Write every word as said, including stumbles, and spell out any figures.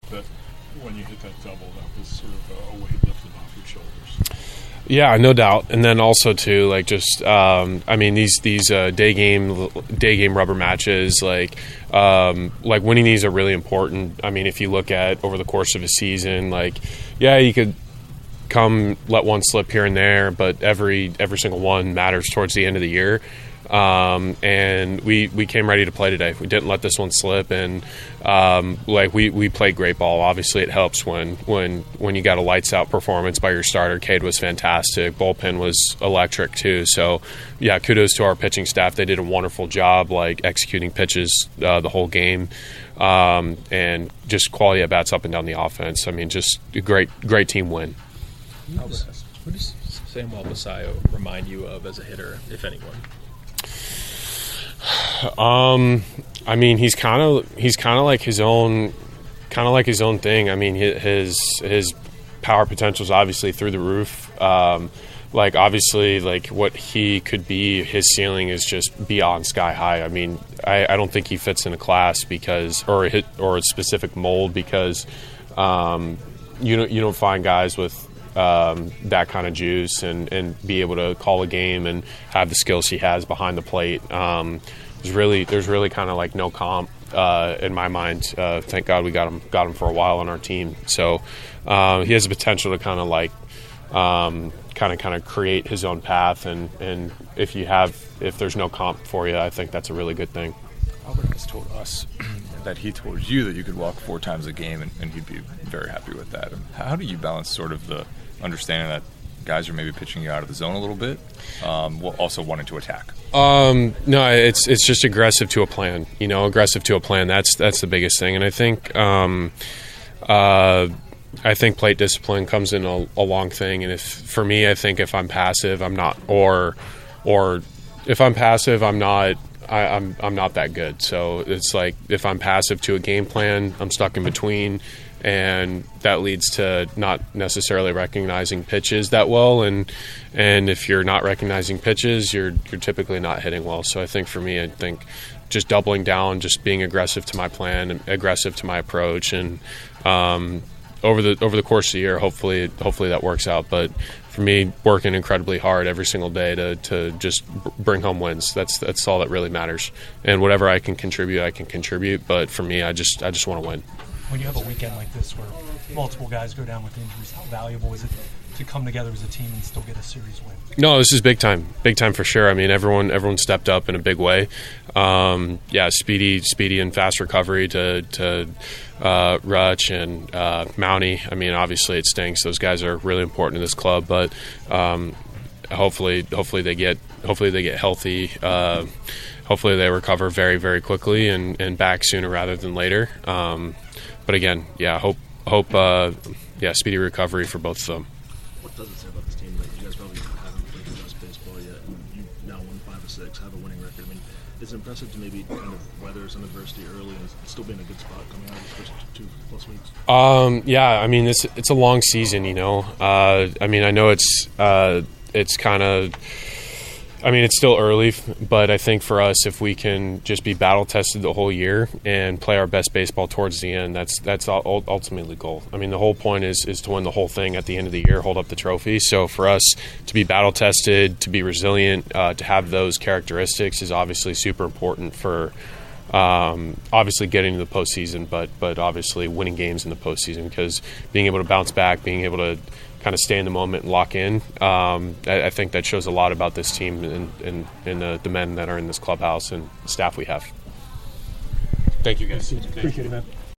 that when you hit that double, that was sort of a weight lifted off your shoulders. Yeah, no doubt. And then also too, like just, um, I mean, these these uh, day game day game rubber matches, like um, like winning these are really important. I mean, if you look at over the course of a season, like yeah, you could come let one slip here and there, but every every single one matters towards the end of the year. Um, and we, we came ready to play today. We didn't let this one slip, and um, like we, we played great ball. Obviously, it helps when when when you got a lights out performance by your starter. Cade was fantastic. Bullpen was electric too. So yeah, kudos to our pitching staff. They did a wonderful job, like executing pitches uh, the whole game, um, and just quality at bats up and down the offense. I mean, just a great great team win. What does Samuel Basayo remind you of as a hitter, if anyone? Um, I mean, he's kind of he's kind of like his own, kind of like his own thing. I mean, his his power potential is obviously through the roof. Um, like obviously, like what he could be, his ceiling is just beyond sky high. I mean, I, I don't think he fits in a class because or a hit, or a specific mold because um, you don't you don't find guys with. Um, that kind of juice and, and be able to call a game and have the skills he has behind the plate. Um, there's really there's really kind of like no comp uh, in my mind. Uh, thank God we got him got him for a while on our team. So uh, he has the potential to kind of like um, kind of kind of create his own path. And, and if you have if there's no comp for you, I think that's a really good thing. Albert has told us that he told you that you could walk four times a game and, and he'd be very happy with that. How do you balance sort of the understanding that guys are maybe pitching you out of the zone a little bit, um, while also wanting to attack? Um, no, it's it's just aggressive to a plan. You know, aggressive to a plan. That's that's the biggest thing. And I think um, uh, I think plate discipline comes in a, a long thing. And if for me, I think if I'm passive, I'm not, or or if I'm passive, I'm not. I, I'm I'm not that good. So it's like if I'm passive to a game plan, I'm stuck in between. And that leads to not necessarily recognizing pitches that well, and and if you're not recognizing pitches, you're you're typically not hitting well. So I think for me, I think just doubling down, just being aggressive to my plan, aggressive to my approach, and um, over the over the course of the year, hopefully hopefully that works out. But for me, working incredibly hard every single day to to just bring home wins. That's that's all that really matters. And whatever I can contribute, I can contribute. But for me, I just I just want to win. When you have a weekend like this where multiple guys go down with injuries, how valuable is it to come together as a team and still get a series win? No, this is big time, big time for sure. I mean, everyone everyone stepped up in a big way. Um, yeah, speedy, speedy and fast recovery to to uh, Rutch and uh, Mountie. I mean, obviously it stinks. Those guys are really important in this club, but um, hopefully, hopefully they get hopefully they get healthy. Uh, hopefully they recover very, very quickly and, and back sooner rather than later. Um, But again, yeah, hope, hope, uh, yeah, speedy recovery for both of them. What does it say about this team that you guys probably haven't played the best baseball yet, and you now won five or six, have a winning record? I mean, it's impressive to maybe kind of weather some adversity early and still be in a good spot coming out of the first two plus weeks. Um, yeah, I mean, it's it's a long season, you know. Uh, I mean, I know it's uh, it's kind of. I mean, it's still early, but I think for us, if we can just be battle tested the whole year and play our best baseball towards the end, that's that's ultimately the goal. I mean, the whole point is is to win the whole thing at the end of the year, hold up the trophy. So for us to be battle tested, to be resilient, uh, to have those characteristics is obviously super important for um, obviously getting to the postseason, but but obviously winning games in the postseason, because being able to bounce back, being able to kind of stay in the moment and lock in. Um, I, I think that shows a lot about this team and, and, and the, the men that are in this clubhouse and the staff we have. Thank you, guys. Appreciate it, man.